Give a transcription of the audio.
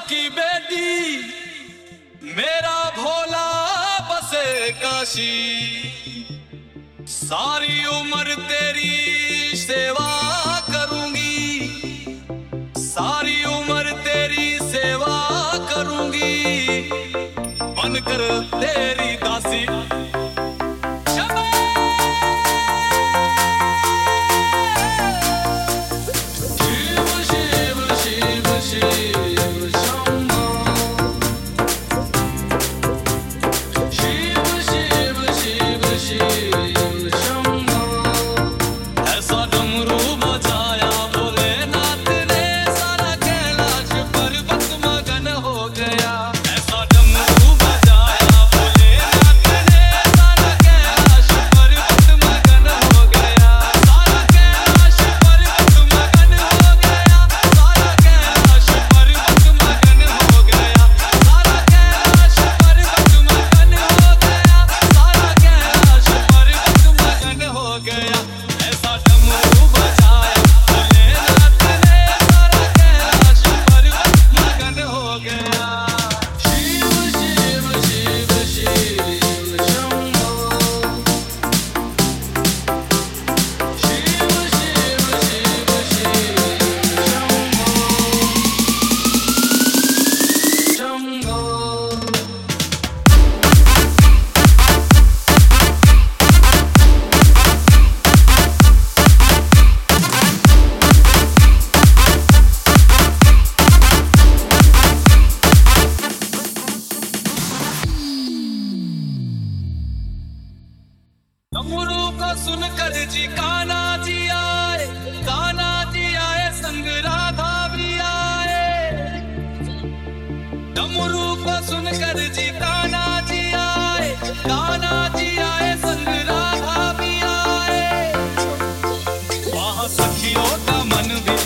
की बेटी मेरा भोला बसे काशी, सारी उम्र तेरी सेवा करूंगी, सारी उम्र तेरी सेवा करूंगी, बनकर तेरी दासी। डमरू को सुनकर जी कान्हा जी आए, कान्हा जी आए संग राधा भी आए। डमरू को सुनकर जी कान्हा जी आए, कान्हा जी आए संग राधा भी आए। वहाँ सखियों का मन भी